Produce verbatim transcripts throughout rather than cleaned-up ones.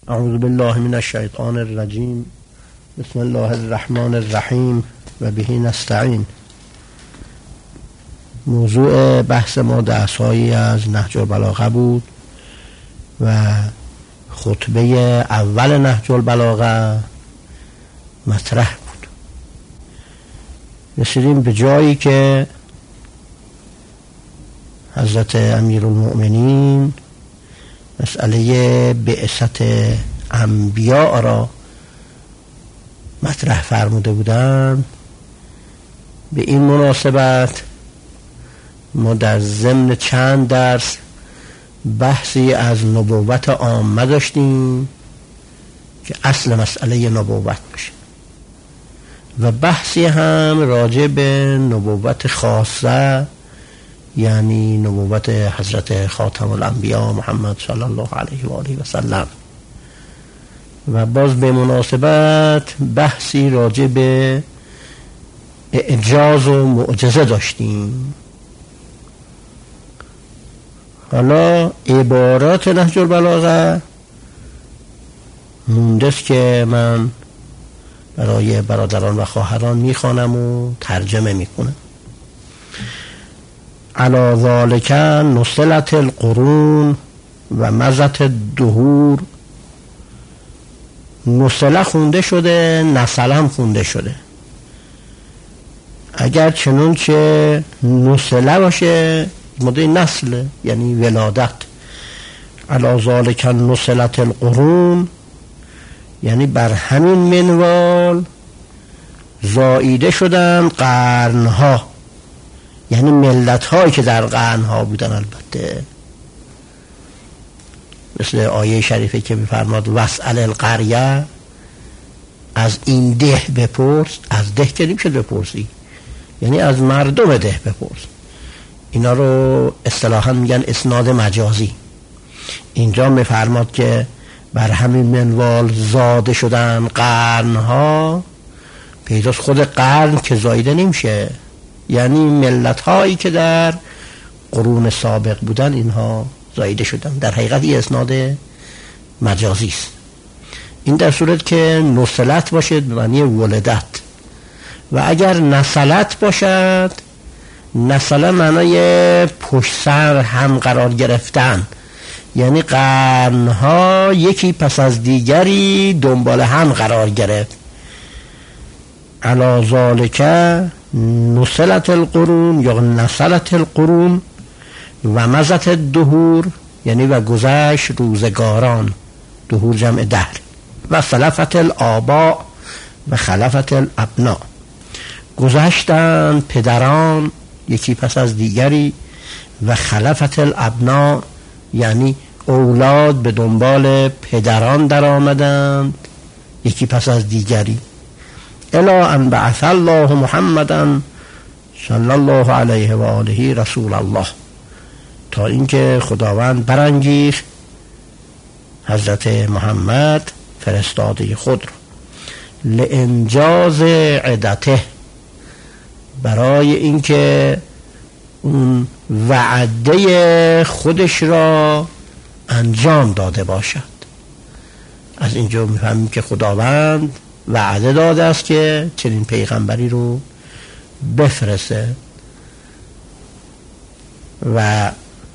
اعوذ بالله من الشیطان الرجیم. بسم الله الرحمن الرحیم و به نستعین. موضوع بحث ما درس‌هایی از نهج البلاغه بود و خطبه اول نهج البلاغه مطرح بود. رسیدیم به جایی که حضرت امیرالمؤمنین مسئله بعثت انبیاء را مطرح فرموده بودند. به این مناسبت ما در ضمن چند درس بحثی از نبوت عامه داشتیم که اصل مسئله نبوت باشه و بحثی هم راجع به نبوت خاصه، یعنی نبوت حضرت خاتم الانبیا محمد صلی الله علیه و آله و سلم، و باز به مناسبت بحثی راجع به اعجاز و معجزه داشتیم. حالا عبارات نهج البلاغه مونده است که من برای برادران و خواهران میخوانم و ترجمه میکنم. علی ذالک نسلت القرون و مزت الدهور. نسله خونده شده، نسلم خونده شده. اگر چنون که نسله باشه مده نسل، یعنی ولادت. علی ذالک نسلت القرون یعنی بر همین منوال زاییده شدن قرنها، یعنی ملت هایی که در قرنها بودن. البته مثل آیه شریفه که میفرماد واسأل القریه، از این ده بپرس. از ده که نمیشه بپرسی، یعنی از مردم ده بپرس. اینا رو اصطلاحا میگن اسناد مجازی. اینجا میفرماد که بر همین منوال زاده شدن قرنها، پیداست خود قرن که زایده نمیشه، یعنی ملت هایی که در قرون سابق بودن اینها زایده شدن. در حقیقت این اسناد مجازی است. این در صورت که نسلت باشد معنی ولدت، و اگر نسلت باشد نسل معنی پشت سر هم قرار گرفتن، یعنی قرنها یکی پس از دیگری دنبال هم قرار گرفت. علی ذالک نسلت القرون یا نسلت القرون و مزت الدهور یعنی و گذشت روزگاران، دهور جمع دهر، و خلفت الآباء و خلفت الابناء. گذشتن پدران یکی پس از دیگری، و خلفت الابناء یعنی اولاد به دنبال پدران در آمدند یکی پس از دیگری. الا ان بعث الله محمدا صلی الله علیه و آله رسول الله، تا اینکه خداوند برانگیخت حضرت محمد فرستاده خود را لانجاز عدته، برای اینکه اون وعده خودش را انجام داده باشد. از اینجا میفهمیم که خداوند وعده داده است که چنین پیغمبری رو بفرسته. و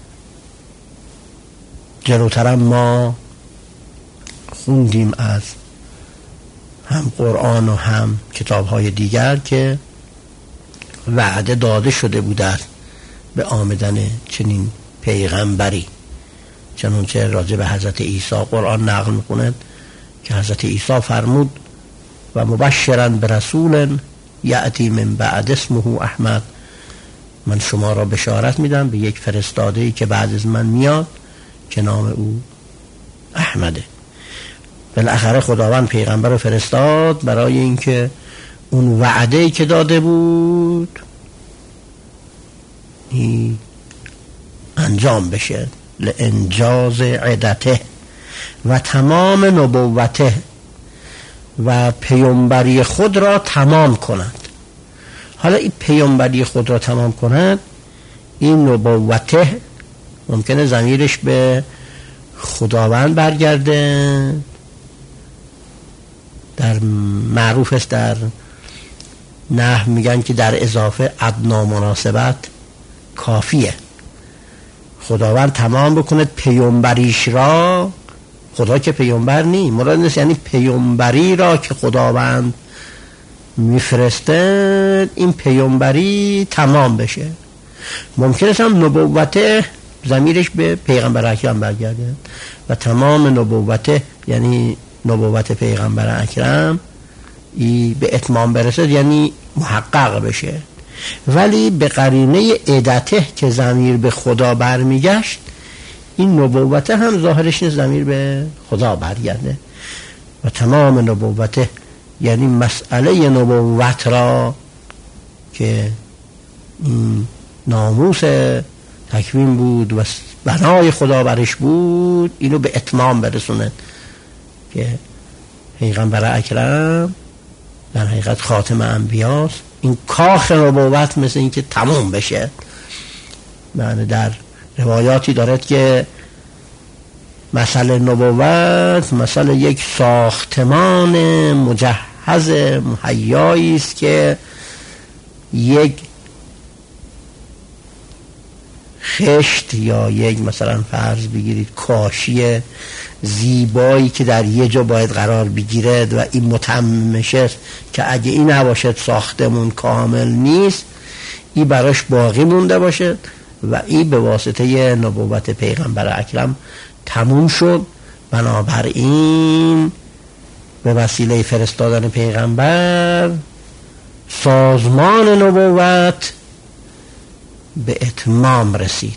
جلوترم ما خوندیم از هم قرآن و هم کتاب‌های دیگر که وعده داده شده بود به آمدن چنین پیغمبری، چنانچه راجع به حضرت عیسی قرآن نقل می‌کند که حضرت عیسی فرمود و مبشراً برسول یأتی من بعد اسمه احمد، من شما را بشارت میدم به یک فرستاده‌ای که بعد از من میاد که نام او احمده. بالاخره خداوند پیغمبر رو فرستاد برای اینکه اون وعده‌ای که داده بود این انجام بشه، لانجاز عدته و تمام نبوته، و پیامبری خود را تمام کند. حالا این پیامبری خود را تمام کند، این نبوته ممکنه ضمیرش به خداوند برگرده در معروف است در نحو میگن که در اضافه ادنا مناسبت کافیه. خداوند تمام بکنه پیامبریش را، خدا که پیامبر نی مراد نیست، یعنی پیامبری را که خداوند میفرسته این پیامبری تمام بشه. ممکنه هم نبوت ضمیرش به پیغمبر اکرم برگرده و تمام نبوت یعنی نبوت پیغمبر اکرم ای به اتمام برسد یعنی محقق بشه، ولی به قرینه عدته که ضمیر به خدا برمیگشت این نبوت هم ظاهرش نیست ضمیر به خدا برگرده و تمام نبوت یعنی مسئله نبوت را که این ناموس تکوین بود و بنای خدا برش بود اینو به اتمام برسونه که پیغمبر اکرم در حقیقت خاتم انبیاست. این کاخ نبوت مثل این که تمام بشه. معنی در روایاتی دارد که مسئله نبوت مسئله یک ساختمان مجهز مهیایی است که یک خشت یا یک مثلا فرض بگیرید کاشی زیبایی که در یه جا باید قرار بگیرد و این متممش است که اگه این نباشد ساختمون کامل نیست، این براش باقی مونده باشد و این به واسطه نبوت پیغمبر اکرم تموم شد. بنابراین به وسیله فرستادن پیغمبر سازمان نبوت به اتمام رسید.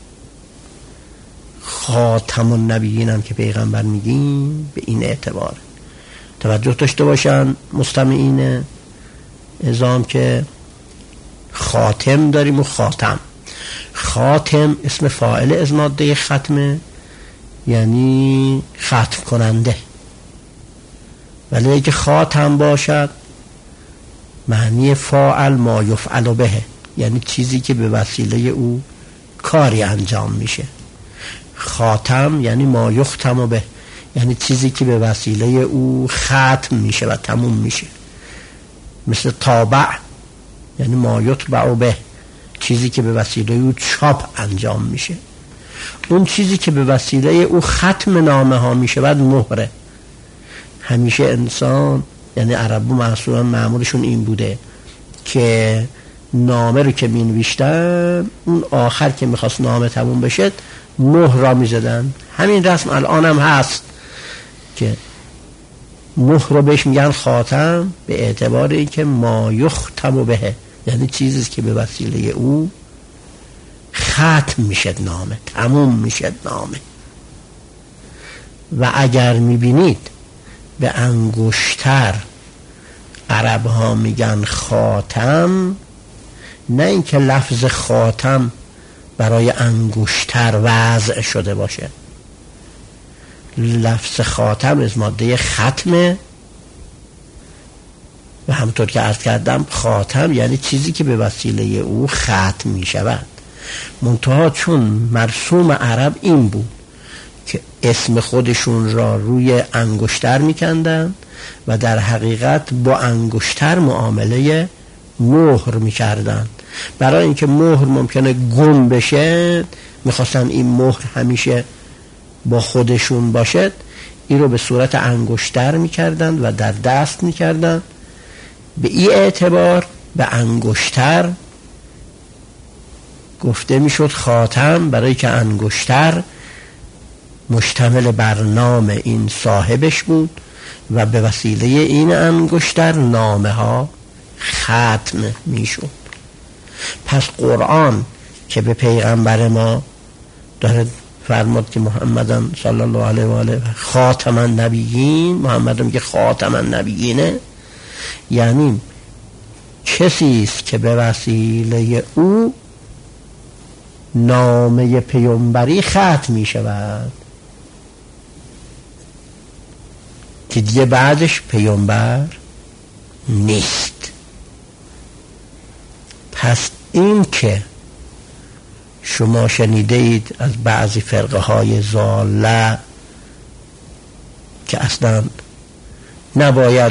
خاتم النبیین هم که پیغمبر میگیم به این اعتبار توجه داشته باشن مستمعین عظام که خاتم داریم و خاتم. خاتم اسم فاعل از ماده ختمه یعنی ختم کننده، ولی اگه خاتم باشد معنی فاعل ما یفعل به یعنی چیزی که به وسیله او کاری انجام میشه. خاتم یعنی ما یختم به یعنی چیزی که به وسیله او ختم میشه و تموم میشه. مثل تابع یعنی ما یطبع به چیزی که به وسیله او چاپ انجام میشه. اون چیزی که به وسیله او ختم نامه ها میشه بعد مهره. همیشه انسان یعنی عربو محصولا معمولشون این بوده که نامه رو که می نوشتن اون آخر که میخواست نامه تموم بشه مهر را می زدن. همین رسم الان هم هست که مهر رو بهش میگن خاتم به اعتبار این که ما یختم به یعنی چیزی که به وسیله او ختم میشه نامه، تموم میشه نامه. و اگر میبینید به انگشتر عرب ها میگن خاتم، نه اینکه لفظ خاتم برای انگشتر وضع شده باشه. لفظ خاتم از ماده ختمه و همطور که عرض کردم خاتم یعنی چیزی که به وسیله او ختم می شود. منتها چون مرسوم عرب این بود که اسم خودشون را روی انگشتر می کندن و در حقیقت با انگشتر معامله مهر می کردن. برای اینکه مهر ممکنه گم بشه میخواستن این مهر همیشه با خودشون باشد، این رو به صورت انگشتر میکردن و در دست میکردن. به این اعتبار به انگشتر گفته میشد خاتم، برای که انگشتر مشتمل بر نام این صاحبش بود و به وسیله این انگشتر نامه ها ختم میشد. پس قرآن که به پیغمبر ما داره فرمود که محمدن صلی الله علیه و آله خاتم النبیین، محمد میگه خاتم النبیینه، یعنی کسی است که به وسیله او نامه پیامبری ختم می شود که دیگه بعدش پیامبر نیست. پس این که شما شنیده اید از بعضی فرقه های ضاله که اصلا نباید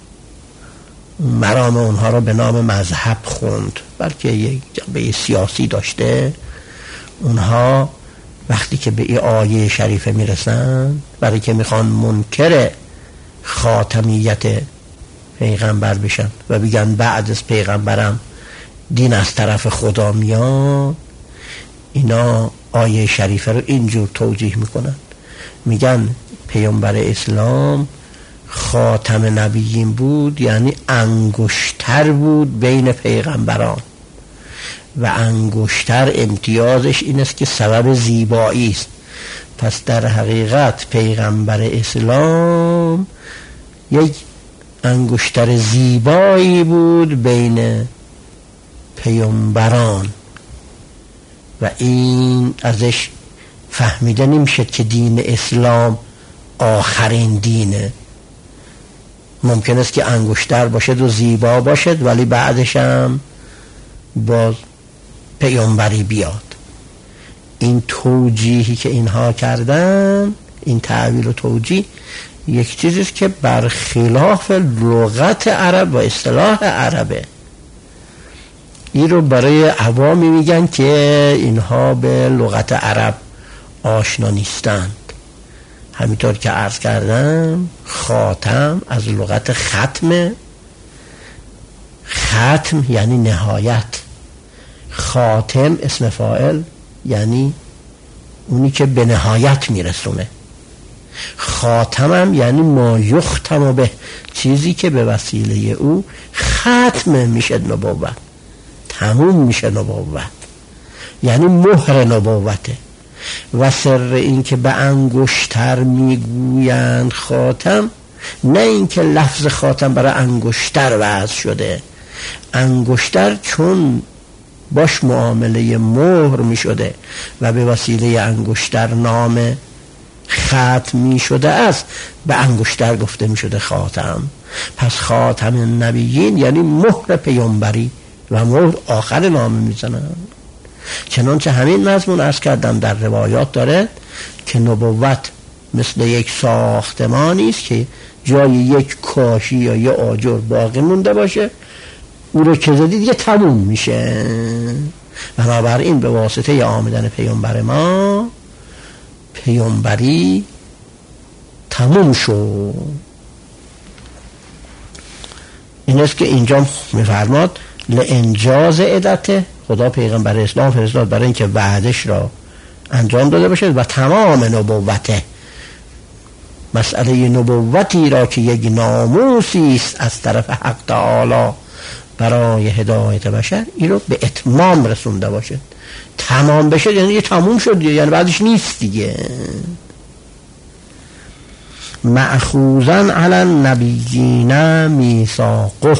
مرام اونها رو به نام مذهب خوند، بلکه یک جنبه سیاسی داشته. اونها وقتی که به این آیه شریفه میرسن، برای که میخوان منکر خاتمیت پیغمبر بشن و بگن بعد از پیغمبرم دین از طرف خدا میاد، اینا آیه شریفه رو اینجور توجیه میکنن، میگن پیامبر اسلام خاتم نبیین بود، یعنی انگشتر بود بین پیغمبران، و انگشتر امتیازش این است که سبب زیبایی است. پس در حقیقت پیغمبر اسلام یک انگشتر زیبایی بود بین پیامبران، و این ازش فهمیده نمیشه که دین اسلام آخرین دینه. ممکن است که انگشتر باشد و زیبا باشد، ولی بعدش هم باز پیامبری بیاد. این توجیهی که اینها کردن، این تعبیر و توجیه، یک چیزیست که برخلاف لغت عرب و اصطلاح عربه. این رو برای عوامی میگن که اینها به لغت عرب آشنا نیستند. همینطور که عرض کردم، خاتم از لغت ختمه. ختم یعنی نهایت، خاتم اسم فاعل یعنی اونی که به نهایت میرسونه. خاتمم یعنی ما یختم به، چیزی که به وسیله او ختم میشه نبوت، تموم میشه نبوت، یعنی مهر نبوته. و سر این که به انگشتر میگویند خاتم، نه این که لفظ خاتم برای انگشتر وضع شده. انگشتر چون باش معامله مهر می شده و به وسیله انگشتر نام ختم می شده است، به انگشتر گفته می شده خاتم. پس خاتم نبیین یعنی مهر پیامبری و مهر آخر نام می زنن. چنانچه همین مضمون عرض کردم در روایات داره که نبوت مثل یک ساختمانی است که جای یک کاشی یا یک آجر باقی مونده باشه، او رو که زدی دیگه تموم میشه. بنابراین به واسطه آمدن پیامبر ما پیامبری تموم شد. این است که اینجا میفرماد لانجاز عدته، خدا پیغمبر اسلام فرستاد برای اینکه وعدش را انجام داده باشه و تمام نبوته، مسئله نبوتی را که یک ناموسی است از طرف حق تعالی برای هدایت بشر، این رو به اتمام رسونده باشه. تمام بشه یعنی تموم شد دیگه، یعنی بعدش نیست دیگه. مأخوذاً علی النبیین میثاقه،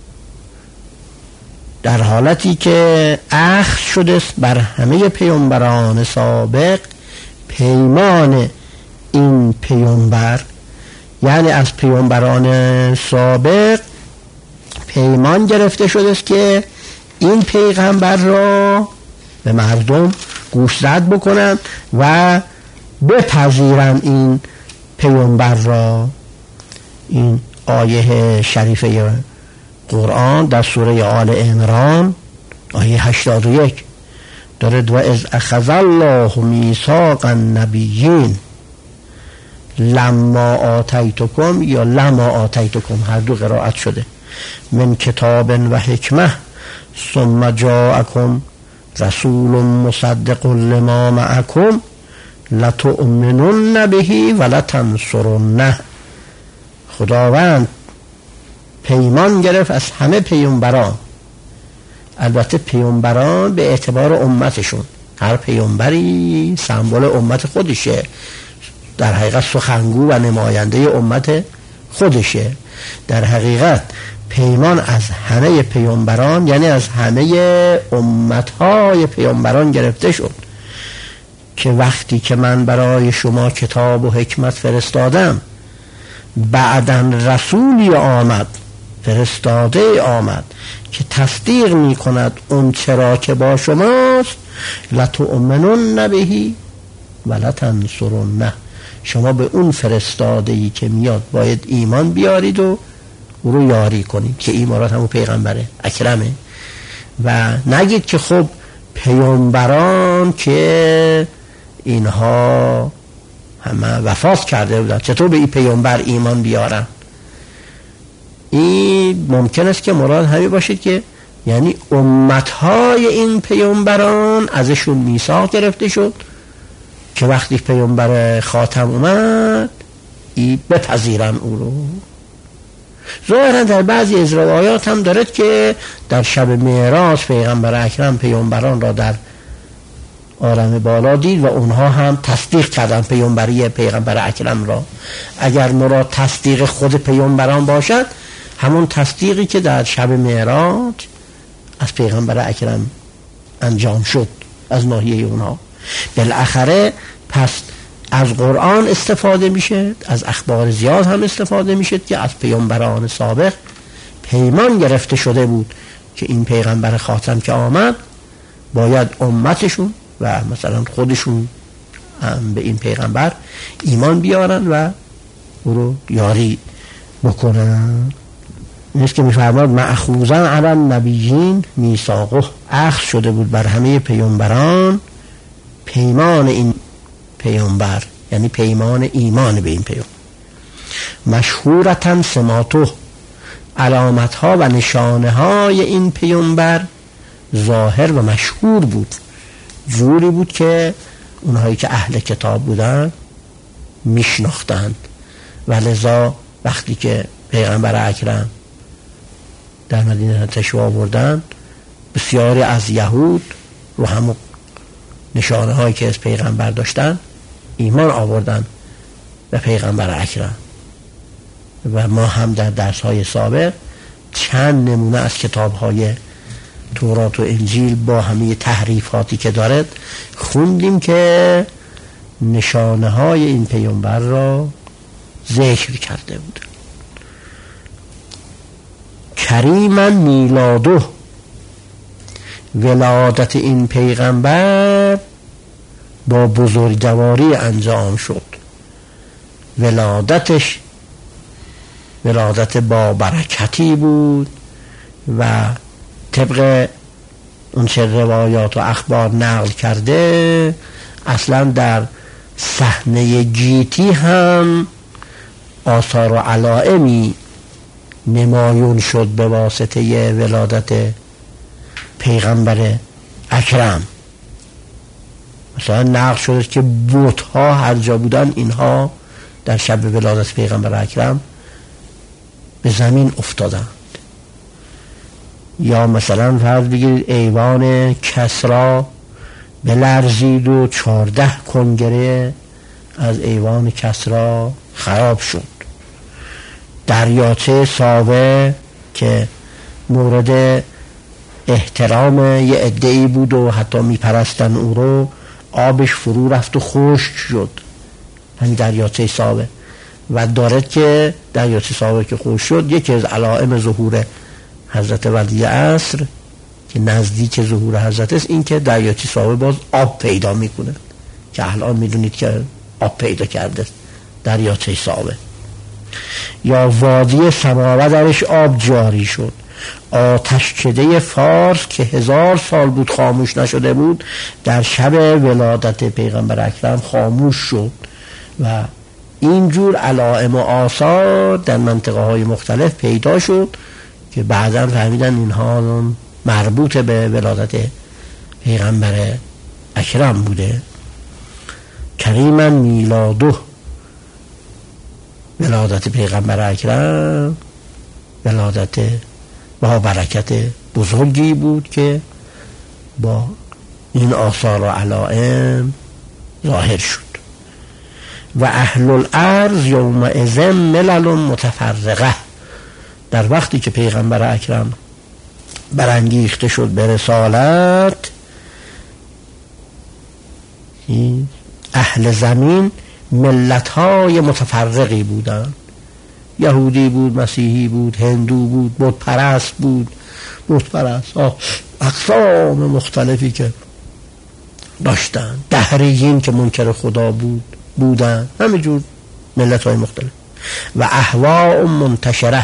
در حالتی که اخذ شده است بر همه پیامبران سابق پیمان این پیامبر، یعنی از پیامبران سابق پیمان گرفته شده است که این پیغمبر را به مردم گوشزد بکنند و بپذیرند این پیامبر را. این آیه شریفه قرآن در سوره آل عمران آیه هشتاد و یک دارد و از اخذ الله میثاق النبیین لما آتیتکم یا لما آتیتکم، هر دو قرائت شده، من کتاب و حکمه ثم جاءکم رسول مصدق لما معکم لتؤمنن به و لتنصرنه. خداوند پیمان گرفت از همه پیامبران، البته پیامبران به اعتبار امتشون، هر پیامبری سمبل امت خودشه، در حقیقت سخنگو و نماینده امت خودشه. در حقیقت پیمان از همه پیامبران یعنی از همه امتهای پیامبران گرفته شد که وقتی که من برای شما کتاب و حکمت فرستادم، بعدن رسولی آمد، فرستاده آمد که تصدیق می کند اون چرا که با شماست، لتؤمنن به و لتنصرنه، شما به اون فرستاده‌ای که میاد باید ایمان بیارید و او رو یاری کنید که این مراد همون پیغمبره اکرمه. و نگید که خب پیامبران که اینها همه وفات کرده بودن چطور به این پیامبر ایمان بیارن. این ممکن است که مراد همین باشید که یعنی امتهای این پیامبران ازشون میثاق گرفته شد که وقتی پیامبر خاتم اومد ای بپذیرن او رو. ظاهرا در بعضی از روایات هم دارد که در شب معراج پیغمبر اکرم پیامبران را در عالم بالا دید و اونها هم تصدیق کردن پیامبری پیغمبر اکرم را. اگر مراد تصدیق خود پیامبران باشد همون تصدیقی که در شب معراج از پیغمبر اکرم انجام شد از ناحیه اونها. بالاخره پس از قرآن استفاده میشه، از اخبار زیاد هم استفاده میشه که از پیامبران سابق پیمان گرفته شده بود که این پیغمبر خاتم که آمد باید امتشون و مثلا خودشون هم به این پیغمبر ایمان بیارن و او رو یاری بکنن. نیست که میفرماد مأخوذن علی النبیین میثاقه، اخذ شده بود بر همه پیامبران پیمان این پیامبر، یعنی پیمان ایمان به این پیامبر. مشهورتن سماتو، علامت ها و نشانه های این پیامبر ظاهر و مشهور بود، جوری بود که اونهایی که اهل کتاب بودن میشناختند. و لذا وقتی که پیغمبر اکرم در مدینه تشریف آوردن بسیاری از یهود رو همون نشانه هایی که از پیغمبر داشتن ایمان آوردن به پیغمبر اکرم. و ما هم در درس های سابق چند نمونه از کتاب های تورات و انجیل با همه تحریفاتی که دارد خوندیم که نشانه های این پیامبر را ذکر کرده بود. کریما میلادو، ولادت این پیغمبر با بزرگواری انجام شد. ولادتش ولادت با برکتی بود و طبق اون چه روایات و اخبار نقل کرده اصلا در صحنه گیتی هم آثار و علائمی نمایون شد به واسطه ولادت پیغمبر اکرم. مثلا نقل شده که بت‌ها هر جا بودن اینها در شب ولادت پیغمبر اکرم به زمین افتادند. یا مثلا فرض بگیرید ایوان کسری بلرزید و چارده کنگره از ایوان کسری خراب شد. دریاچه ساوه که مورد احترام یه عده‌ای بود و حتی میپرستن او رو، آبش فرو رفت و خشک شد، همین دریاچه ساوه. و دارد که دریاچه ساوه که خشک شد یکی از علائم ظهور حضرت ولی عصر که نزدیک ظهور حضرت است این که دریاچه ساوه باز آب پیدا میکنه که الان میدونید که آب پیدا کرده دریاچه ساوه. یا وادی سماوه درش آب جاری شد. آتشکده فارس که هزار سال بود خاموش نشده بود در شب ولادت پیغمبر اکرم خاموش شد. و اینجور علائم و آثار در منطقه های مختلف پیدا شد که بعدا فهمیدن اینها مربوط به ولادت پیغمبر اکرم بوده. کریما میلادو، ولادت پیغمبر اکرم ولادت با برکت بزرگی بود که با این آثار و علائم ظاهر شد. و اهل الارض یومئذ ملل متفرقه، در وقتی که پیغمبر اکرم برانگیخته شد به رسالت، اهل زمین ملت‌های متفرقی بودند. یهودی بود، مسیحی بود، هندو بود، بت پرست بود، بت پرست ها اقسام مختلفی که داشتن. دهریین که منکر خدا بود بودن، همه جور ملت های مختلف. و اهواء منتشره،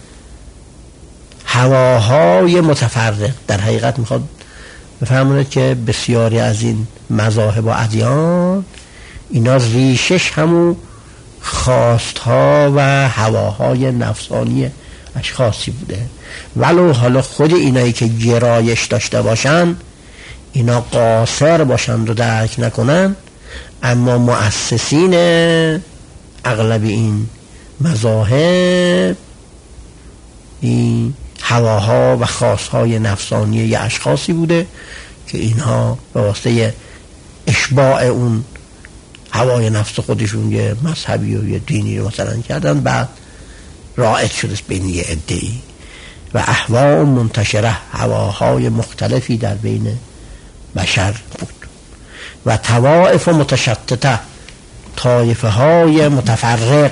هواهای متفرق. در حقیقت میخواد بفهمونه که بسیاری از این مذاهب و ادیان اینا ریشش همون خواستها و هواهای نفسانی اشخاصی بوده، ولو حالا خود اینایی که گرایش داشته باشن اینا قاصر باشن و درک نکنن، اما مؤسسین اغلب این مذاهب این هواها و خواستهای نفسانی ی اشخاصی بوده که اینها به واسطه اشباع اون هوای نفس خودشون یه مذهبی و یه دینی رو مثلا کردن، بعد رائج شده بین یه عده‌ای. و اهواء منتشره، هواهای مختلفی در بین بشر بود. و طوائف متشتته، طایفه های متفرق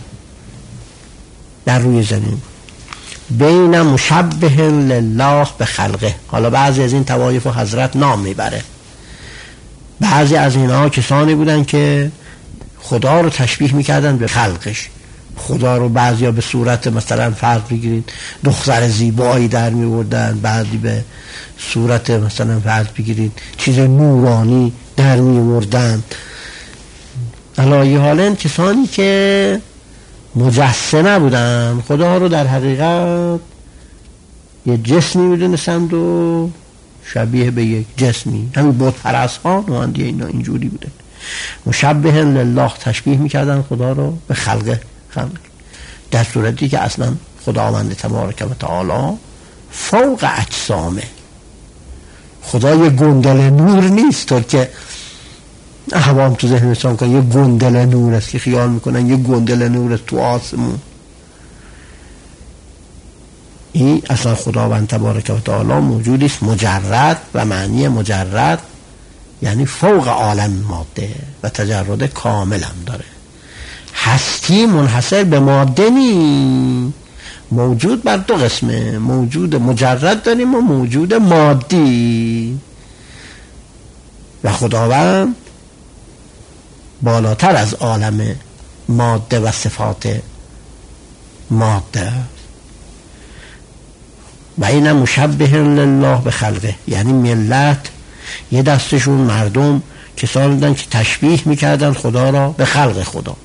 در روی زمین. بین مشبه لله به خلقه. حالا بعضی از این طوایف و حضرت نام میبره، بعضی از اینها کسانی بودن که خدا رو تشبیه میکردن به خلقش. خدا رو بعضیا به صورت مثلا فرض بگیرید دختر زیبایی در میوردن، بعضی به صورت مثلا فرض بگیرید چیز نورانی در میوردن. علایه حالا کسانی که مجسمه بودن، خدا رو در حقیقت یه جسمی میدونستند و شبیه به یک جسمی، همین بت پرست ها نوانده اینا اینجوری بوده. مشبه لله، تشبیه میکردن خدا رو به خلقه، خلق، در صورتی که اصلا خداوند تبارک و تعالی فوق اجسامه. خدا یه گندل نور نیست طور که احوام تو ذهن انسان کنن یه گندل نور است که خیال میکنن یه گندل نور است تو آسمون. این اصلا خداوند تبارک و تعالی موجودی است مجرد، و معنی مجرد یعنی فوق عالم ماده و تجرد کامل هم داره. هستی منحصر به ماده نی، موجود بر دو قسمه، موجود مجرد داریم و موجود مادی. و خداوند بالاتر از عالم ماده و صفات ماده. و این مشبه لله به خلقه، یعنی ملت یه دستشون مردم کسانی بودن که تشبیه میکردن خدا را به خلق خدا.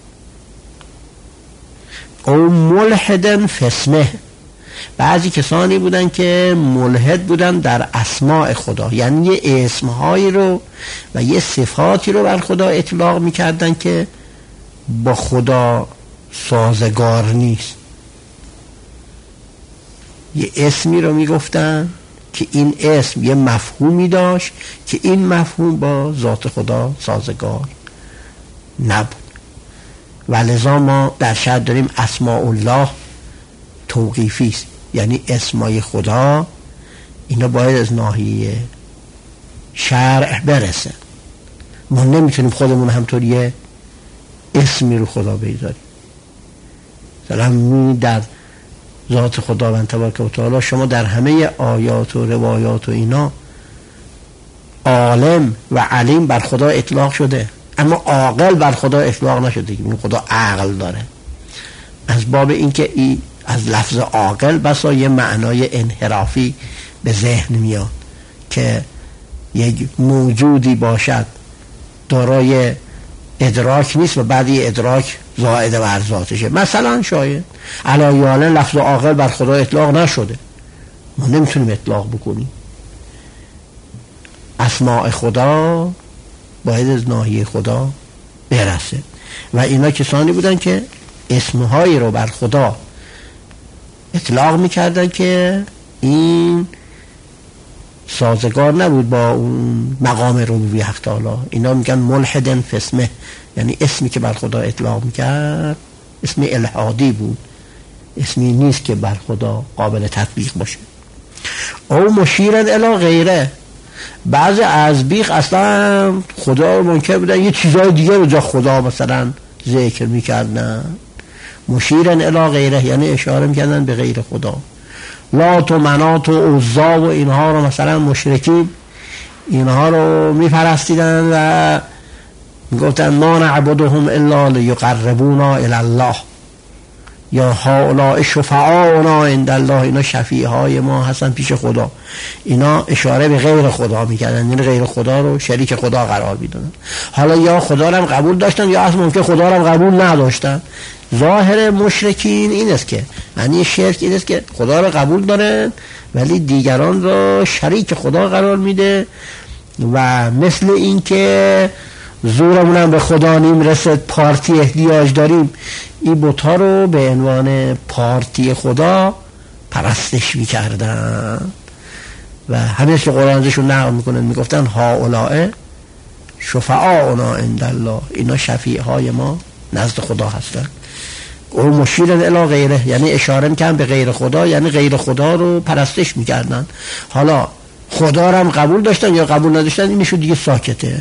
او ملحدن فی اسمه، بعضی کسانی بودن که ملحد بودن در اسماء خدا، یعنی یه اسمهایی رو و یه صفاتی رو بر خدا اطلاق میکردن که با خدا سازگار نیست. یه اسمی رو میگفتن که این اسم یه مفهومی داشت که این مفهوم با ذات خدا سازگار نبود. و لذا ما در شرع داریم اسماء الله توقیفی است، یعنی اسمای خدا اینا باید از ناحیه شرع برسه. ما نمیتونیم خودمون همطور یه اسمی رو خدا بذاریم. مثلا در ذات خداوند تبارک و تعالی شما در همه آیات و روایات و اینا عالم و علیم بر خدا اطلاق شده، اما عاقل بر خدا اطلاق نشده که خدا عقل داره. از باب اینکه ای از لفظ عاقل بسا یه معنای انحرافی به ذهن میاد که یک موجودی باشد دارای ادراک نیست و بعدی ادراک زائد بر ذاتشه. مثلا شاید علایه لفظ عاقل بر خدا اطلاق نشده، ما نمیتونیم اطلاق بکنیم. اسماء خدا باید از ناحیه خدا برسه. و اینا کسانی بودن که اسمهایی رو بر خدا اطلاق میکردن که این سازگار نبود با اون مقام ربوبیت حق تعالی. اینا میگن ملحدن فی اسمه، یعنی اسمی که بر خدا اطلاق میکرد اسم الحادی بود، اسمی نیست که بر خدا قابل تطبیق باشه. او مشیرن الی غیره، بعض از بیخ اصلا خدا رو منکر بودن یه چیزای دیگه رو جا خدا مثلا ذکر میکردن. مشیرن الی غیره یعنی اشاره میکردن به غیر خدا. لات و منات و عزا و اینها رو مثلا مشرکین اینها رو میپرستیدن و میگفتن ما نعبدهم الا لیقربونا الی الله، یا هؤلاء شفعاؤنا عند الله، اینا شفیع های ما هستن پیش خدا. اینا اشاره به غیر خدا میکردن، یعنی غیر خدا رو شریک خدا قرار میدادن. حالا یا خدا رو هم قبول داشتن یا اصلا ممکن خدا رو هم قبول نداشتن. ظاهر مشرکین این است که یعنی شرک این است که خدا رو قبول دارن ولی دیگران رو شریک خدا قرار میده، و مثل این که زورمونم به خدا نیم رسد، پارتی احتیاج داریم، این بت‌ها رو به عنوان پارتی خدا پرستش میکردن و همه که قرآن ازشون نقل میکنن، میگفتن هؤلاء شفعاؤنا عند الله، اینا شفیع های ما نزد خدا هستن. او مشیر الی غیره، یعنی اشاره میکنن به غیر خدا، یعنی غیر خدا رو پرستش میکردن. حالا خدا رو هم قبول داشتن یا قبول نداشتن اینشو دیگه ساکته.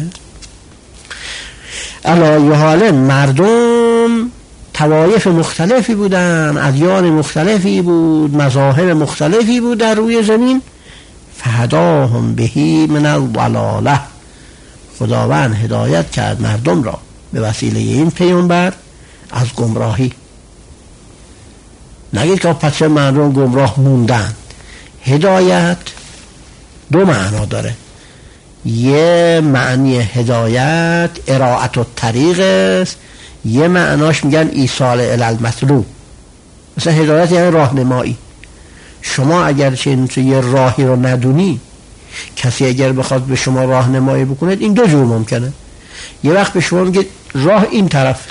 علی حال مردم طوایف مختلفی بودن، ادیان مختلفی بود، مذاهب مختلفی بود در روی زمین. فهداهم بهی من الضلاله، خداوند هدایت کرد مردم را به وسیله این پیامبر از گمراهی. نگید که پس مردم گمراه موندن. هدایت دو معنا داره. یه معنی هدایت اراعت و طریق است، یه معناش میگن ایصال الی المطلوب. مثلا هدایت یعنی راهنمایی. شما اگر چه یه راهی رو ندونی، کسی اگر بخواد به شما راهنمایی بکنه، این دو جور ممکنه. یه وقت به شما میگه راه این طرف،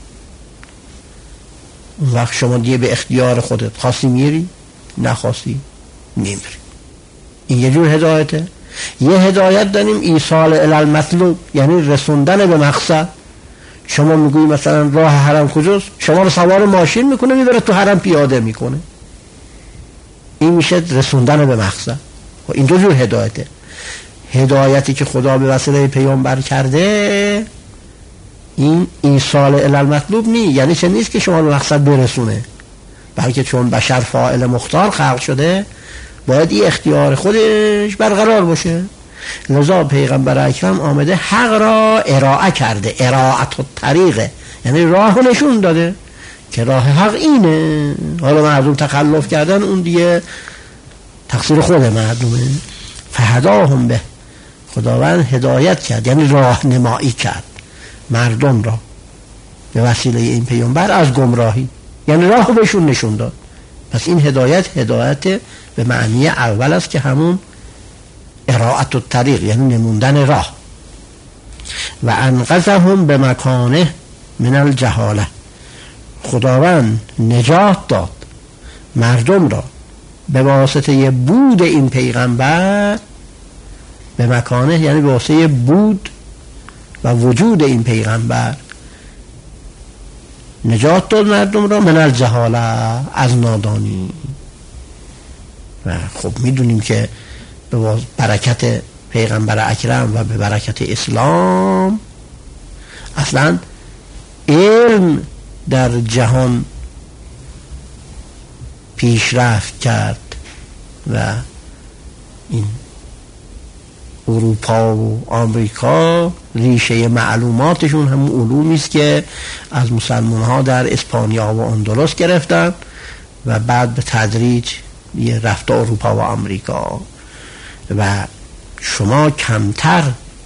اون وقت شما دیگه به اختیار خودت خواستی میری، نخواستی نمیری. این یه جور هدایته. یه هدایت داریم ایصال الی المطلوب، یعنی رسوندن به مقصد. شما میگوی مثلا راه حرم کجاست، شما رو سوار ماشین میکنه میبره تو حرم پیاده میکنه، این میشه رسوندن به مقصد. و این دو جور هدایته. هدایتی که خدا به وسیله پیامبر کرده این ایصال الی المطلوب نی، یعنی چه نیست که شما رو مقصد برسونه، بلکه چون بشر فاعل مختار خلق شده باید این اختیار خودش برقرار باشه. لذا پیغمبر اکرم آمده حق را ارائه کرده، ارائت و طریقه، یعنی راه نشون داده که راه حق اینه. حالا مردم تخلف کردن اون دیگه تقصیر خود مردمه. فهداهم به، خداوند هدایت کرد یعنی راهنمایی کرد مردم را به وسیله این پیامبر از گمراهی، یعنی راه بهشون نشون داد. پس این هدایت هدایت به معنی اول است که همون اراعت و طریق، یعنی نموندن راه. و انقذهم به مکانه من الجهاله، خداوند نجات داد مردم را به واسطه بود این پیغمبر، به مکانه یعنی به واسطه بود و وجود این پیغمبر نجات داد مردم را من الجهاله، از نادانی. و خب میدونیم که به برکت پیغمبر اکرم و به برکت اسلام اصلا علم در جهان پیشرفت کرد و این اروپا و آمریکا ریشه معلوماتشون همون علومی است که از مسلمان ها در اسپانیا و اندلس گرفتن و بعد به تدریج یه رفت اروپا و آمریکا. و شما کمتر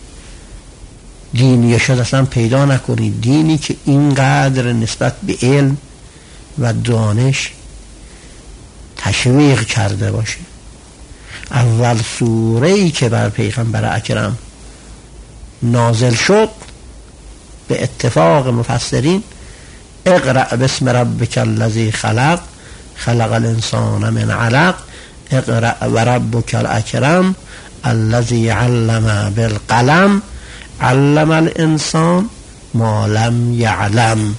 دینی شد اصلا پیدا نکنید، دینی که اینقدر نسبت به علم و دانش تشویق کرده باشه. اول سوره‌ای که بر پیغمبر اکرم نازل شد به اتفاق مفسرین اقرأ باسم ربک الذی خلق خلق الانسان من علق اقرأ و ربک الاکرم الذی علم بالقلم علم الانسان ما لم یعلم.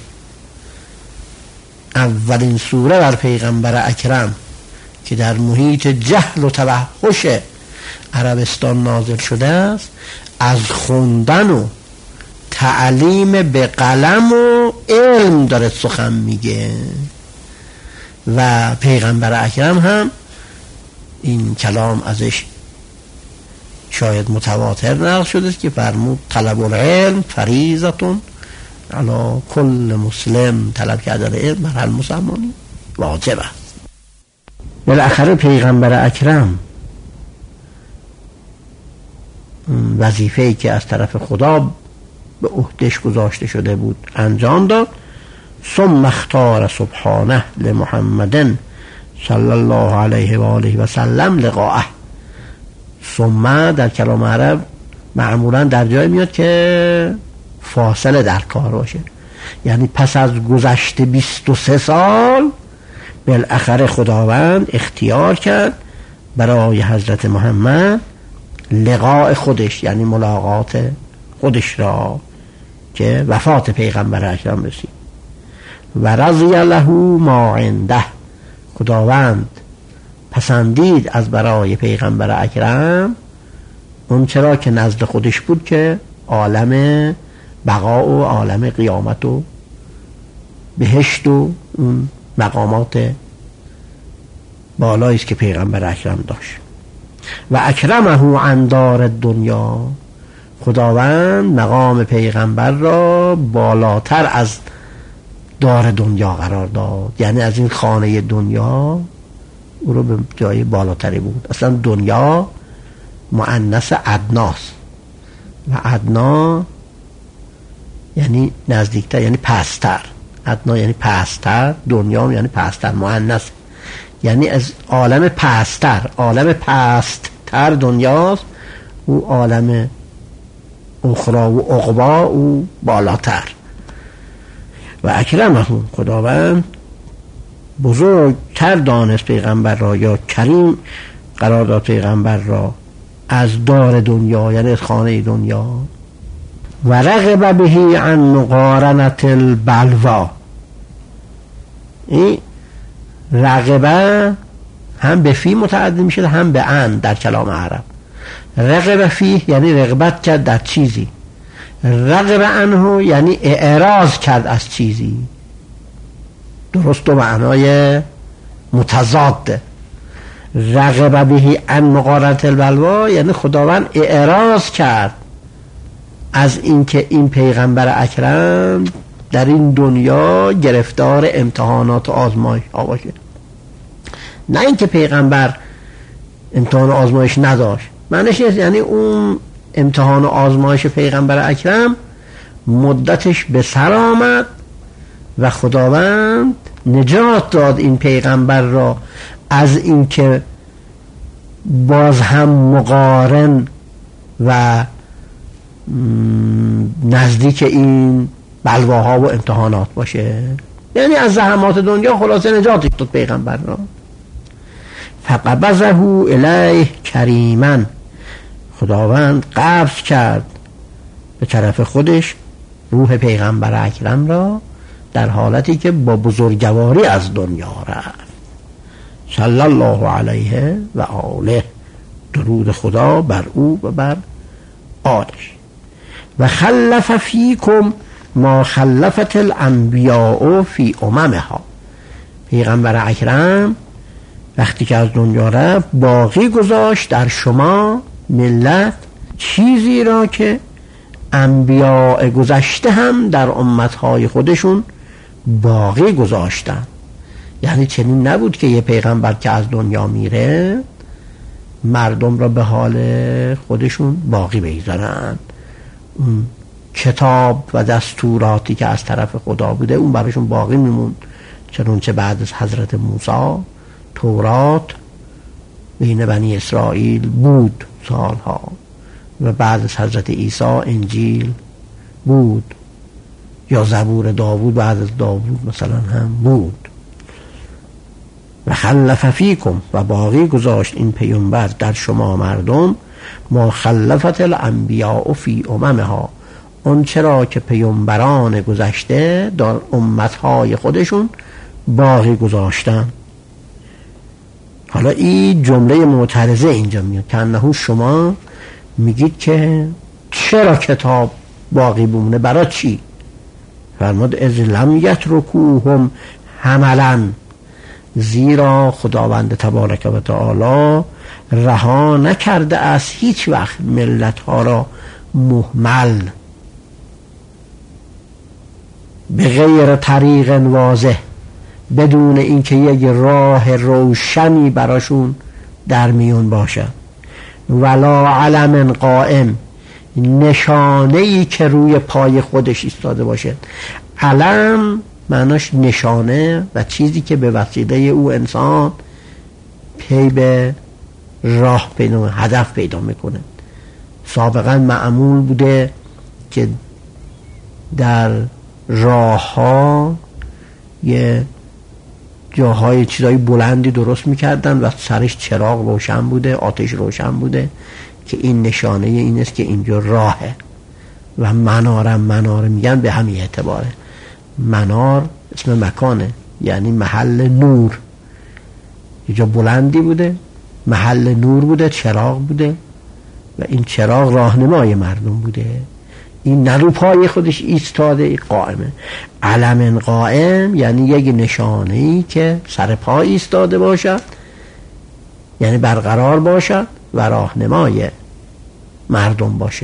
اولین سوره بر پیغمبر اکرم که در محیط جهل و توحش عربستان نازل شده است، از خوندن و تعلیم به قلم و علم داره سخن میگه. و پیغمبر اکرم هم این کلام ازش شاید متواتر نقل شده که فرمود طلب العلم فریضتون علی کل مسلم، طلب کردن علم بر هر مسلمانی واجب است. بالاخره پیغمبر اکرم وظیفه‌ای که از طرف خدا به عهده‌اش گذاشته شده بود انجام داد. ثم اختار سبحانه لمحمد صلی الله علیه و آله و سلم لقاءه. ثم در کلام عرب معمولا در جای میاد که فاصله در کار باشه، یعنی پس از گذشته بیست و سه سال بالاخره خداوند اختیار کرد برای حضرت محمد لقاء خودش، یعنی ملاقات خودش را که وفات پیغمبر اکرم رسید. و رضی له ما عنده، خداوند پسندید از برای پیغمبر اکرم اون چرا که نزد خودش بود که عالم بقا و عالم قیامت و بهشت و اون مقامات بالایی است که پیغمبر اکرم داشت. و اکرمه عن دار دنیا، خداوند مقام پیغمبر را بالاتر از دار دنیا قرار داد، یعنی از این خانه دنیا او رو به جای بالاتری بود. اصلا دنیا مؤنث ادناست و ادنا یعنی نزدیکتر، یعنی پستر. ادنا یعنی پستر، دنیا یعنی پستر، مؤنث یعنی از عالم پستر. عالم پستر دنیاست، او عالم اخرى و عقبا او بالاتر. و اکرمه، خداوند بزرگتر دانست پیغمبر را یا کریم قرار داد پیغمبر را از دار دنیا، یعنی از خانه دنیا. و رغب به عن مقارنت البلوا، این رغبه هم به فی متعدی میشه هم به عن در کلام عرب. رغب فی یعنی رغبت کرد در چیزی، رغب عنه یعنی اعراض کرد از چیزی. درست و معنای متضاده. رغب به عن مقارنت البلوا یعنی خداوند اعراض کرد از اینکه این پیغمبر اکرم در این دنیا گرفتار امتحانات و آزمایش ها باشه. نه اینکه پیغمبر امتحان و آزمایش نداشت، معنیش نیست یعنی اون امتحان و آزمایش پیغمبر اکرم مدتش به سر آمد و خداوند نجات داد این پیغمبر را از اینکه باز هم مقارن و نزدیک این بلواها و امتحانات باشه، یعنی از زحمات دنیا خلاصه نجاتش داد پیغمبر را. فقبضه الیه کریما، خداوند قبض کرد به طرف خودش روح پیغمبر اکرم را در حالتی که با بزرگواری از دنیا رفت. صلی الله علیه و آله، درود خدا بر او و بر آلش. و خلف فیکم ما خلفت الانبیاء فی اممها، پیغمبر اکرم وقتی که از دنیا رفت باقی گذاشت در شما ملت چیزی را که انبیاء گذشته هم در امتهای خودشون باقی گذاشتن. یعنی چنین نبود که یه پیغمبر که از دنیا میره مردم را به حال خودشون باقی بگذارن. اون کتاب و دستوراتی که از طرف خدا بوده اون براشون باقی میموند، چنانچه بعد از حضرت موسی تورات بین بنی اسرائیل بود سالها و بعد از حضرت عیسی انجیل بود، یا زبور داوود بعد از داوود مثلا هم بود. و خلف فیکم، و باقی گذاشت این پیامبر در شما مردم ما خلفت الانبیاء فی اممها، اون چرا که پیامبران گذشته در امتهای خودشون باقی گذاشتن. حالا این جمله معترضه اینجا میاد که انه شما میگید که چرا کتاب باقی بمونه، برای چی؟ فرمود از لم یترکوهم حملا، زیرا خداوند تبارک و تعالی رها نکرده است هیچ وقت ملت ها را مهمل به غیر طریق واضح، بدون اینکه یک راه روشنی براشون در میون باشد، ولا علم قائم، نشانه‌ای که روی پای خودش ایستاده باشه. علم معناش نشانه و چیزی که به وسیله او انسان پی به راه پیدا، هدف پیدا میکنه. سابقا معمول بوده که در راه ها یه جاهای چیزای بلندی درست میکردن و سرش چراغ روشن بوده، آتش روشن بوده که این نشانه این است که اینجا راهه. و منارم مناره میگن به همین اعتباره. منار اسم مکانه، یعنی محل نور. یه جا بلندی بوده، محل نور بوده، چراغ بوده و این چراغ راهنمای مردم بوده. این نه رو پای خودش ایستاده، قائمه. علم قائم یعنی یک نشانه‌ای که سر پای ایستاده باشد، یعنی برقرار باشد و راهنمای مردم باشه.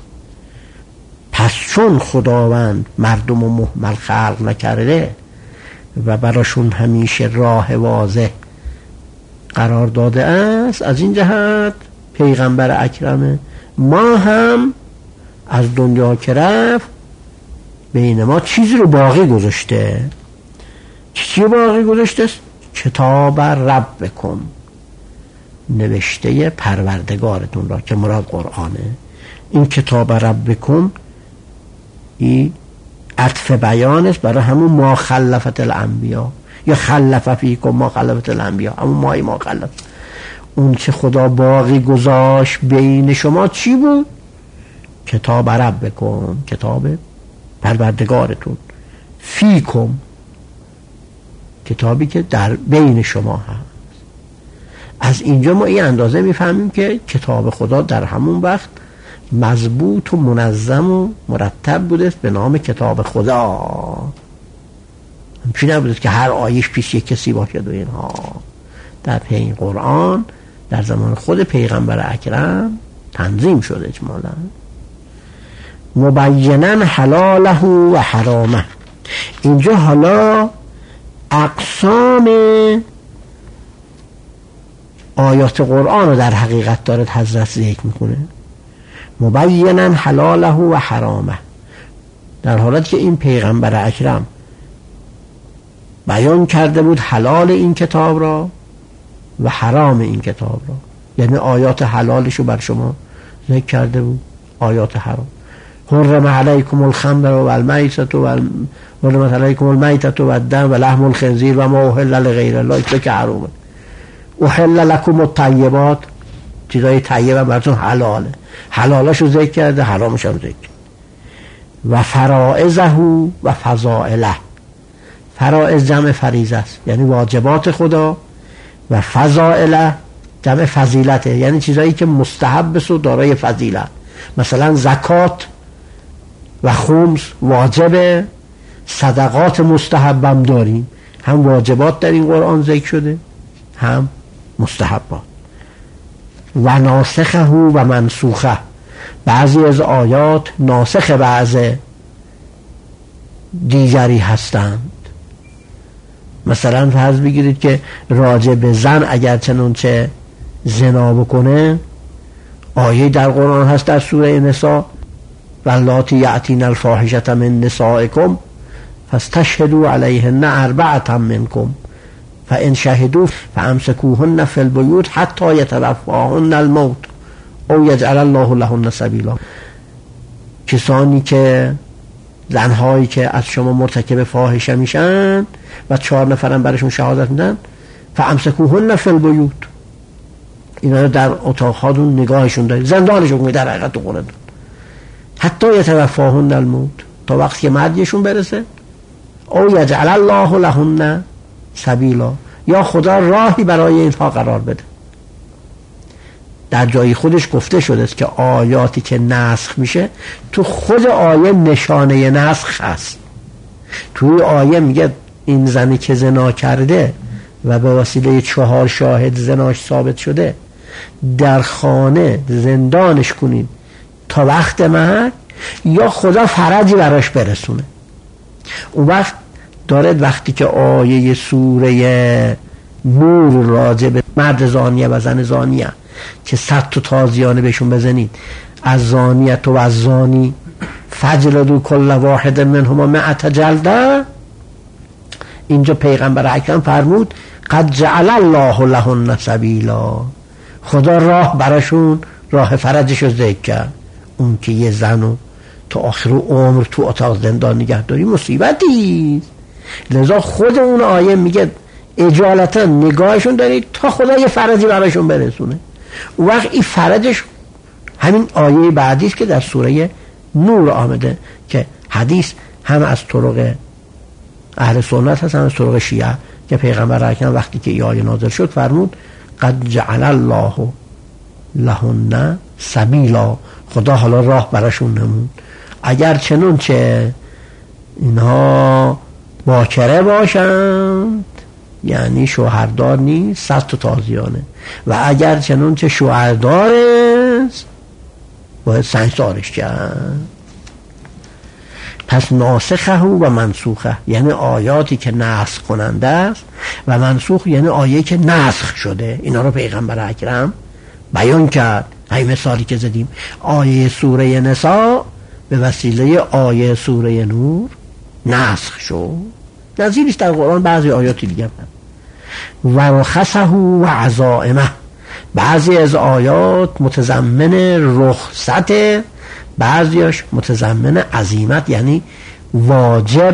پس چون خداوند مردم رو مهمل خلق نکرده و براشون همیشه راه واضح قرار داده است، از این جهت پیغمبر اکرم ما هم از دنیا که رفت بین ما چیزی رو باقی گذاشته. چیزی رو باقی گذاشته؟ کتاب ربکم، نوشته پروردگارتون را که مراد قرآنه. این کتاب ربکم این عطف بیان است برای همون ما خلفت الانبیا، یا خلف فیکم ما خلفت الانبیا، همون مای ما خلف. اون چه خدا باقی گذاشت بین شما چی بود؟ کتاب ربکم، کتاب پروردگارتون. فیکم، کتابی که در بین شما هست. از اینجا ما این اندازه میفهمیم که کتاب خدا در همون وقت مضبوط و منظم و مرتب بوده به نام کتاب خدا. همچنین نبوده که هر آیش پیش یک کسی باشد و اینها. در پی قرآن در زمان خود پیغمبر اکرم تنظیم شده اجمالا. مبینا حلاله و حرامه. اینجا حالا اقسام آیات قرآن رو در حقیقت داره حضرت ذکر میکنه. مبینا حلاله و حرامه، در حالت که این پیغمبر اکرم بیان کرده بود حلال این کتاب را و حرام این کتاب را، یعنی آیات حلالش رو بر شما ذکر کرده بود، آیات حرام. حرم علیکم الخمر و المیتة و حرمت علیکم المیتة و الدم و لحم الخنزیر و ما احل لغیر الله، که حرامه. احل لکم الطیبات، چیزای طیبه براتون حلاله، حلالش رو ذکر کرده، حرامش رو ذکر. و فرائضه و فضائله، فرائض جمع فریضه است یعنی واجبات خدا، و فضائله جمع فضیلته یعنی چیزایی که مستحب است و دارای فضیلت. مثلا زکات و خمس واجبه، صدقات مستحبم داریم، هم واجبات در این قرآن ذکر شده هم مستحبات. و ناسخه و منسوخه، بعضی از آیات ناسخ بعض دیگری هستند. مثلا فرض بگیرید که راجع به زن اگر چنانچه زنا بکنه، آیه در قرآن هست در سوره نساء واللاتی یأتین الفاحشة من نسائکم فاستشهدوا علیهن اربعة منکم فان شهدوا فامسکوهن فی البیوت حتی یتوفاهن الموت او یجعل الله لهن سبیلا. کسانی که زنهایی که از شما مرتکب فاحشه میشن و چهار نفرم برشون شهادت میدن، فامسکوهن فی البیوت، اینا در اتاقهاتون نگاهشون دارید، زندانشون کنید در حقیقت تو قرآن، حتی یتوفاهن الموت، تا وقتی که مرگشون برسه. او یجعل الله لهن سبیلا، یا خدا راهی برای اینها قرار بده. در جای خودش گفته شده است که آیاتی که نسخ میشه تو خود آیه نشانه نسخ هست. توی آیه میگه این زنی که زنا کرده و به وسیله چهار شاهد زناش ثابت شده در خانه زندانش کنید تا وقت مرگ، یا خدا فرجی براش برسونه. اون وقت دارد وقتی که آیه سوره نور راجع به مرد زانیه و زن زانیه که صد تا تازیانه بهشون بزنید، از زانیت و از زانی فجلدوا کل واحد منهما مئة جلده، اینجا پیغمبر اکرم فرمود قد جعل الله لهن سبیلا، خدا راه براشون، راه فرجش رو ذکر کرد. اون که یه زنو تا آخر عمر تو اتاق زندان نگهداری مصیبتی، لذا خود اون آیه میگه اجالتا نگاهشون دارید تا خدا یه فرجی براشون برسونه. اون وقت این فرجش همین آیه بعدی است که در سوره نور آمده که حدیث هم از طرق اهل سنت هست هم از طرق شیعه که پیغمبر اکرم وقتی که این آیه نازل شد فرمود قد جعل الله لهن سبیلا، خدا حالا راه براشون نمود. اگر چنون چه اینها باکره باشند، یعنی شوهردار نیست، صد تا تازیانه، و اگر چنون چه شوهردار است باید سنگسارش کرد. پس ناسخه و منسوخه یعنی آیاتی که نسخ کننده است، و منسوخ یعنی آیه که نسخ شده. اینا رو پیغمبر اکرم بیان کرد. همین مثالی که زدیم، آیه سوره نساء به وسیله آیه سوره نور نسخ شد. نظیرش در قرآن بعضی آیاتی دیگه هست. و رخصه و عزائمه، بعضی از آیات متضمن رخصت، بعضیاش متضمن عزیمت یعنی واجب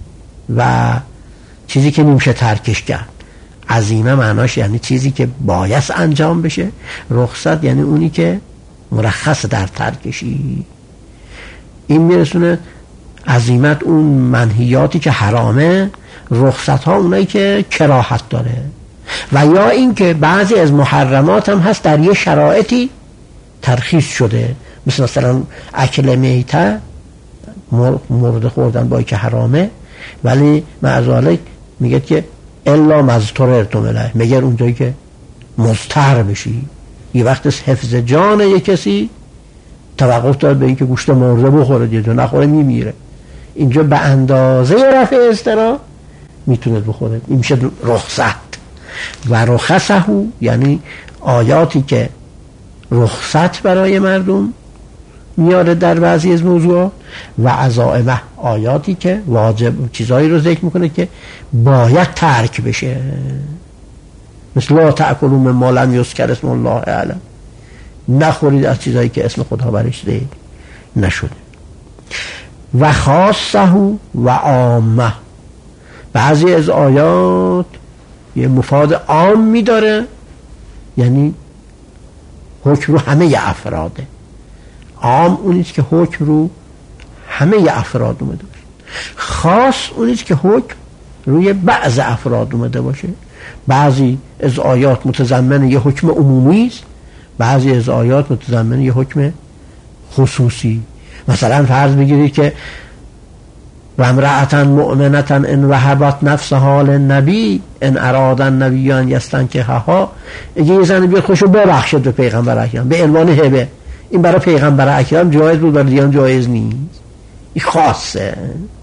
و چیزی که نمیشه ترکش کرد. عزیمه معناش یعنی چیزی که باید انجام بشه، رخصت یعنی اونی که مرخص در ترکشی. این میرسونه عزیمت اون منهیاتی که حرامه، رخصت ها اونایی که کراهت داره. و یا این که بعضی از محرمات هم هست در یه شرایطی ترخیص شده، مثل مثلا اکل میته، مرده خوردن با که حرامه، ولی معذالک میگه که الا مضطررتم الیه، مگر اونجایی که مضطر بشی. یه وقت حفظ جان یک کسی توقف داره به این که گوشت مرده بخوره، دیگه نخوره میمیره، اینجا به اندازه رفع اضطرار میتونه بخوره، این میشه رخصت. و رخصه یعنی آیاتی که رخصت برای مردم میاره در بعضی از موضوعات، و عزائمه آیاتی که واجب چیزایی رو ذکر میکنه که باید ترک بشه، مثل لا تأکلوا مما لم یذکر اسم الله علیه، نخورید از چیزایی که اسم خدا برش ذکر نشده. و خاصه و عامه، بعضی از آیات یه مفاد عام میداره، یعنی حکم رو همه ی افراده. عام اونیست که حکم رو همه ی افراد اومده باشه، خاص اونیست که حکم روی بعض افراد اومده باشه. بعضی از آیات متضمن یه حکم عمومی است، بعضی از آیات متضمن یه حکم خصوصی. مثلا فرض بگیرید که و امرأة مؤمنة ان وهبت نفسها للنبی ان اراد النبی ان یستنکحها، اگه یه زن بیاد خوشو ببخشد به پیغمبر اکرم به عنوان هبه، این برای پیغمبر اکرم جایز بود، برای دیگران جایز نیست، این خاصه.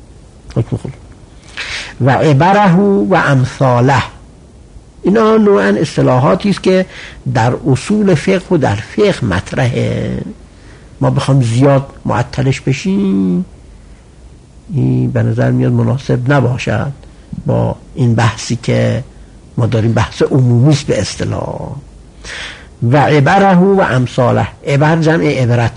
و عبره و امثاله، اینا نوعا اصطلاحاتی است که در اصول فقه و در فقه مطرحه. ما بخوام زیاد معطلش بشیم این به نظر میاد مناسب نباشد با این بحثی که ما داریم، بحث عمومیست به اصطلاح. و عبره و امثاله، عبر جمع عبرت،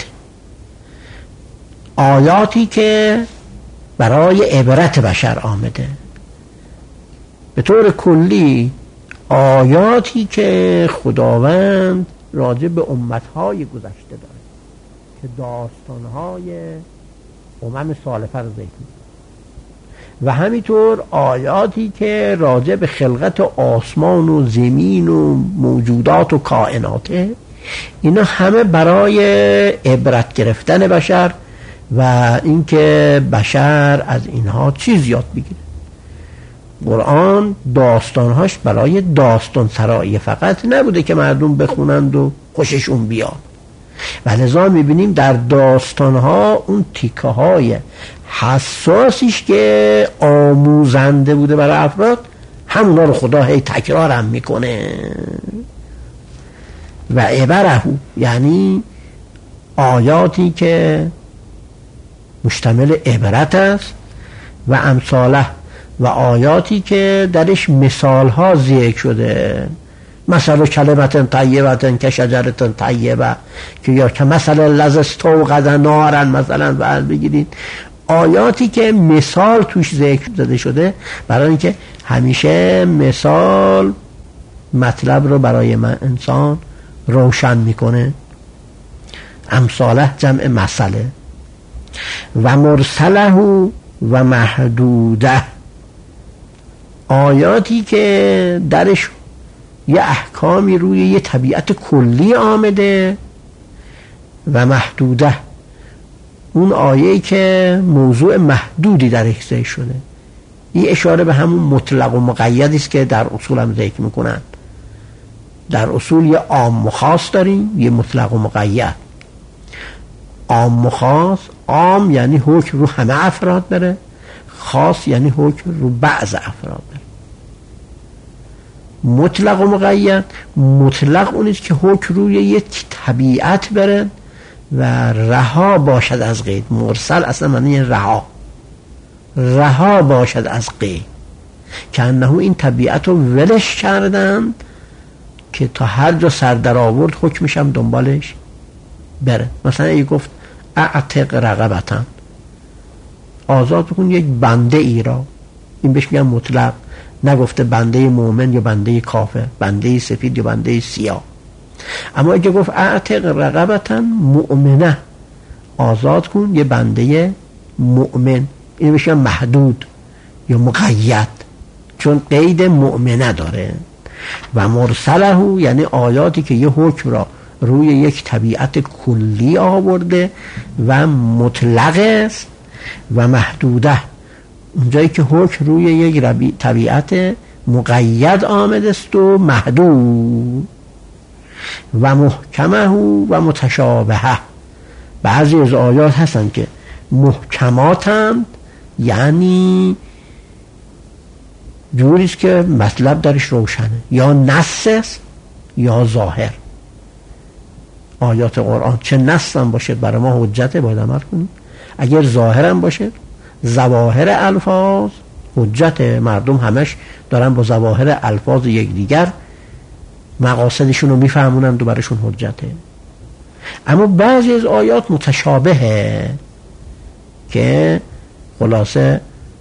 آیاتی که برای عبرت بشر آمده. به طور کلی آیاتی که خداوند راجع به امتهای گذشته داره که داستانهای امم سالفه رو ذکر می‌کنه، و همینطور آیاتی که راجع به خلقت آسمان و زمین و موجودات و کائناته، اینا همه برای عبرت گرفتن بشر و اینکه بشر از اینها چیز یاد بگیره. قرآن داستانهاش برای داستان سرایی فقط نبوده که مردم بخونند و خوششون بیاد، و لذا میبینیم در داستانها اون تیکه های حساسیش که آموزنده بوده برای افراد، همونا رو خدا هی تکرار هم میکنه. و عبره، یعنی آیاتی که مشتمل عبرت است، و امثاله، و آیاتی که درش مثال ها ذکر شده، مثلا کلمت طیبه که شجرت طیبه، که یا که مثلا الذی استوقد نارا مثلا بعد بگیرید آیاتی که مثال توش ذکر داده شده، برای اینکه همیشه مثال مطلب رو برای من انسان روشن میکنه. امثاله جمع مسئله. و مرسله و محدوده، آیاتی که درش یه احکامی روی یه طبیعت کلی آمده، و محدوده اون آیه‌ای که موضوع محدودی درش ذکر شده. این اشاره به همون مطلق و مقیدی است که در اصول هم ذکر میکنن. در اصول یه عام و خاص داریم، یه مطلق و مقید. عام و خاص، عام یعنی حکم رو همه افراد داره، خاص یعنی حکم رو بعض افراد داره. مطلق و مقید، مطلق اونیست که حکم روی یک طبیعت بره و رها باشد از قید. مرسل اصلا معنی رها، رها باشد از قید، که انه این طبیعت رو ولش کردن که تا هر جا سر در آورد حکمش هم دنبالش بره. مثلا ای گفت اعتق رقبتن، آزاد کن یک بنده ای را، این بهش میگن مطلق. نگفته بنده مؤمن یا بنده کافر، بنده سفید یا بنده سیاه. اما اگه گفت اعتق رقبتن مؤمنه، آزاد کن یه بنده مؤمن، این بهش میگن محدود یا مقید، چون قید مؤمنه داره. و مرسله یعنی آیاتی که یه حکم را روی یک طبیعت کلی آورده و مطلق است. و محدوده اونجایی که حکم روی یک طبیعت مقید آمده است و محدود. و محکمه و متشابهه، بعضی از آیات هستن که محکماتند، یعنی جوریست که مطلب درش روشنه، یا نص است یا ظاهر. آیات قرآن چه نص هم باشه برای ما حجت، باید عمل کنیم. اگر ظاهر هم باشه، ظواهر الفاظ حجت، مردم همش دارن با ظواهر الفاظ یک دیگر مقاصدشون رو میفهمونند و برشون حجته. اما بعضی از آیات متشابهه که خلاصه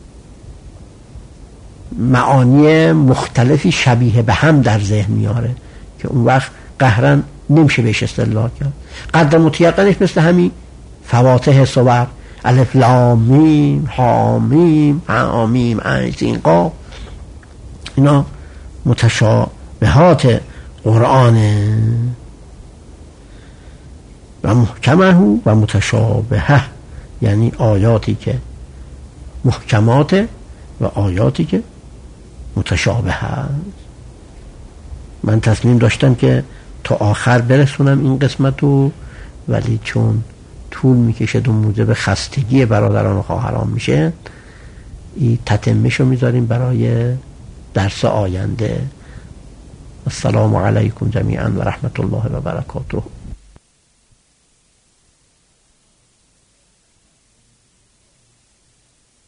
معانی مختلفی شبیه به هم در ذهن میاره، که اون وقت قهرن نمیشه بهش استدلال کرد. قدر متیقنش مثل همین فواتح صور، الف لام میم ها میم ها میم عین سین قاف، اینا متشابهات قرآنه. و محکمه و متشابهه یعنی آیاتی که محکمات و آیاتی که متشابه هست. من تصمیم داشتم که تا آخر برسونم این قسمتو، ولی چون طول میکشد و موجب خستگی برادران و خواهران میشه، این تتمهشو میذاریم برای درس آینده. السلام علیکم جمیعا و رحمت الله و برکاته.